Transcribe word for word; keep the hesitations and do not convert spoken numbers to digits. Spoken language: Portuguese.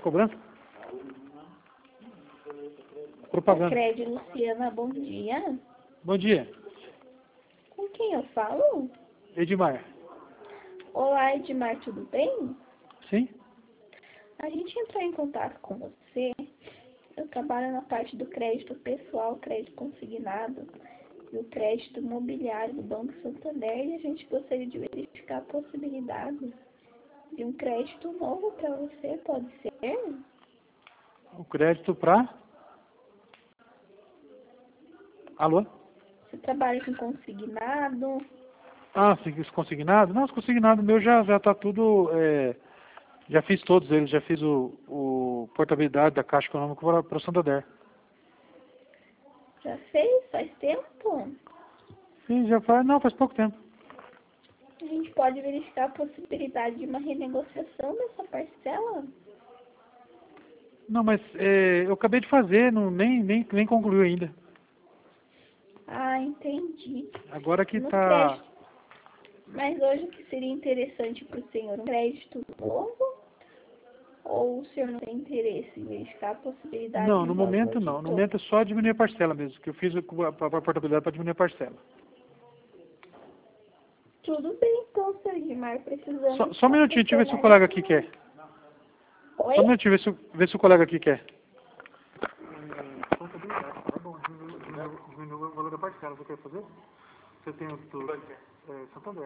cobrança? Propaganda. Crédito, Luciana, bom dia. Bom dia. Com quem eu falo? Edmar. Olá, Edmar, tudo bem? Sim? A gente entrou em contato com você. Eu trabalho na parte do crédito pessoal, crédito consignado e o crédito imobiliário do Banco Santander, e a gente gostaria de verificar a possibilidade de um crédito novo para você, pode ser? O crédito para... Alô? Você trabalha com consignado? Ah, os consignados? Não, os consignados meus já já tá tudo... É, já fiz todos eles, já fiz o, o portabilidade da Caixa Econômica para, para o Santander. Já fez? Faz tempo? Sim, já faz... Não, faz pouco tempo. A gente pode verificar a possibilidade de uma renegociação dessa parcela? Não, mas é, eu acabei de fazer, não, nem, nem, nem concluiu ainda. Ah, entendi. Agora que No tá... crédito. Mas hoje o que seria interessante para o senhor? Um crédito novo? Ou o senhor não tem interesse em verificar a possibilidade Não, de no um valor momento de não. No troco? momento é só diminuir a parcela mesmo, que eu fiz a, a, a portabilidade para diminuir a parcela. Tudo bem, então, senhor Edmar, precisamos... Só, só um minutinho, deixa eu ver se o colega aqui quer. Oi? Só um minutinho, ver se, o- ver se o colega aqui quer. Diminuiu o valor da parcela, você quer fazer? Você tem o do é, Santander.